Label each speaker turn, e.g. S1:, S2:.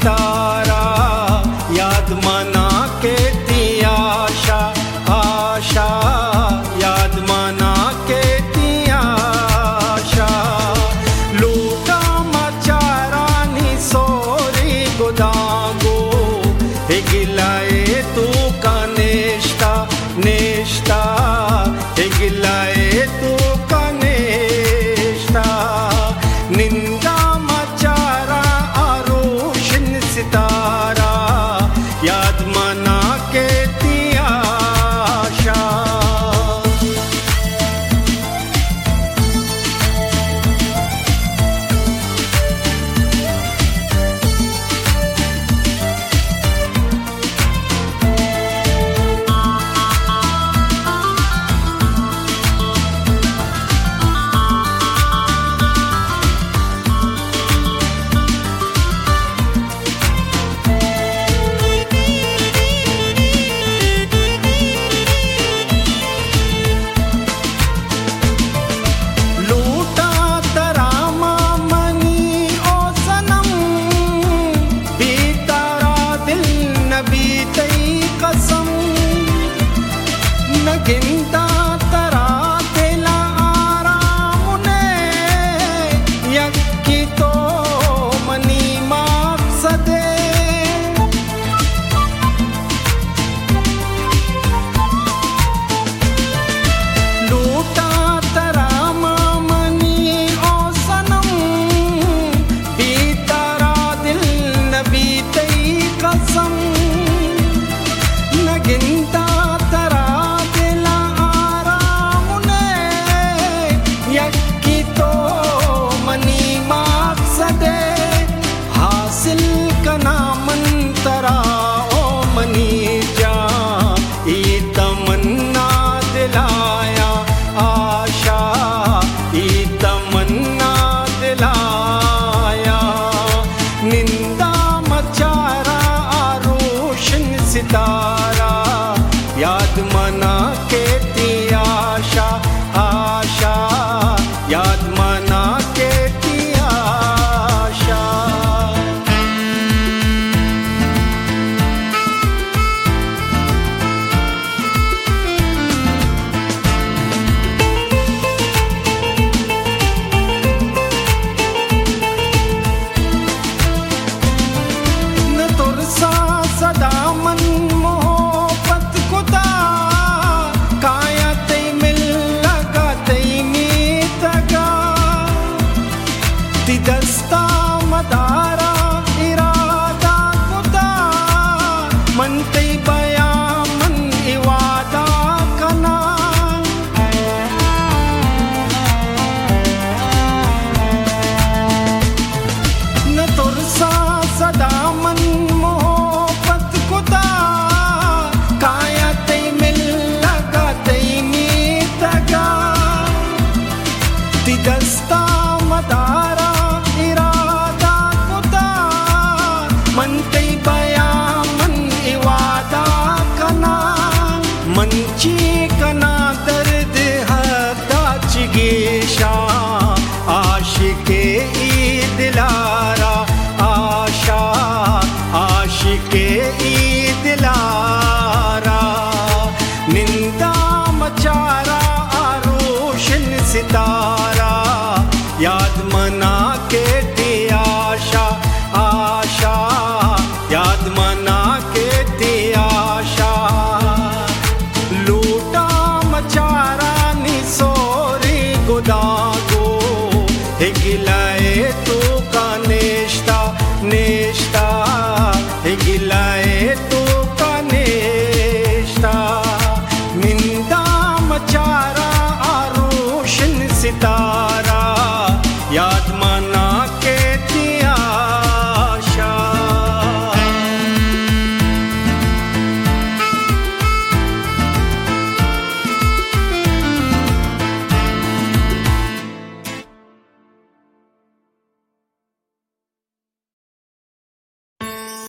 S1: सितारा, याद मना के ती आशा, आशा याद मना के ती आशा। लूटा मचारा नि सोरी गुदागो, हिगिलाए तू का निष्ठा, निष्ठा हिगिलाए तू का निष्ठा। निंदा मचारा आरोशन सितारा, याद मना के ती आशा। गिनता तरा दिला आराम ने, यक्की तो मनी मकसदे। लूटा तरा मनी ओ सनम, बीतारा दिल न बीते कसम। न गिनता मंतरा ओ मनी जा, ई तमन्ना दिलाया आशा, ई तमन्ना दिलाया। निंदा मचारा आरोशन सितारा, याद मना के ती आशा, आशा याद मना के ती आशा। सदा मन मोहब्बत खुदा, काया तई मिल लगा तई मीतगा। ती दस्ता मदारा इरादा खुदा, मन तई बया मन इवादा कना। न तुरसा सदा मन मोहब्बत खुदा, काया तई मिल लगा तई मीतगा। ती दस्ता मदारा इरादा खुदा, मन तई बया मन इवादा कना। मंची कना दर्द हदा चिगेशा, आशिके ई दिलारा आशा, आशिके ई दिलारा। निंदा मचारा आरोशन सितारा,